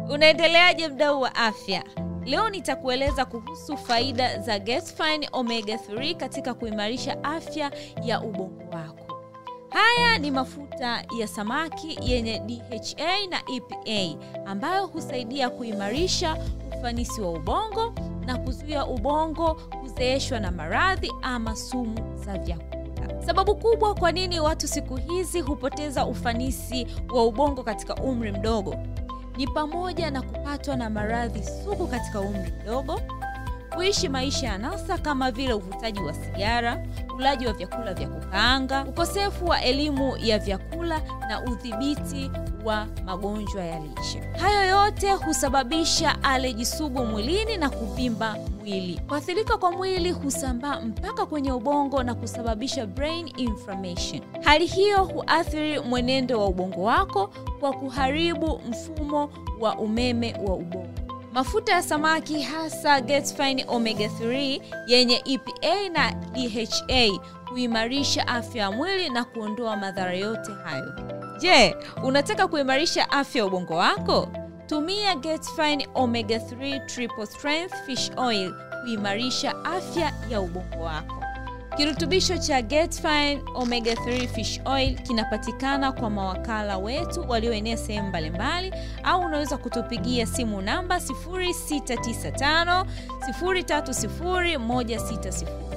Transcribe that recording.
Unaendeleaje mdau wa afya? Leo nitakueleza kuhusu faida za Get-Fine Omega 3 katika kuimarisha afya ya ubongo wako. Haya ni mafuta ya samaki yenye DHA na EPA ambayo husaidia kuimarisha ufanisi wa ubongo na kuzuia ubongo kuzeeshwa na maradhi ama sumu za vyakula. Sababu kubwa kwa nini watu siku hizi hupoteza ufanisi wa ubongo katika umri mdogo ni pamoja na kupatwa na maradhi sugu katika umri mdogo, kuishi maisha ya anasa kama vile uvutaji wa sigara, ulaji wa vyakula vya kukaanga, ukosefu wa elimu ya vyakula na udhibiti wa magonjwa ya lishe. Hayo yote husababisha allergy sugu mwilini na kuvimba mwili. Kuathirika kwa mwili husambaa mpaka kwenye ubongo na kusababisha brain inflammation. Hali hiyo huathiri mwenendo wa ubongo wako kwa kuharibu mfumo wa umeme wa ubongo. Mafuta ya samaki hasa Get-Fine Omega 3 yenye EPA na DHA huimarisha afya ya mwili na kuondoa madhara yote hayo. Je, unataka kuimarisha afya ya ubongo wako? Tumia Get-Fine Omega 3 Triple Strength Fish Oil kuimarisha afya ya ubongo wako. Kirutubisho cha Get-Fine Omega 3 Fish Oil kinapatikana kwa mawakala wetu walioenea sehemu mbalimbali, au unaweza kutupigia simu namba 0695 030 160.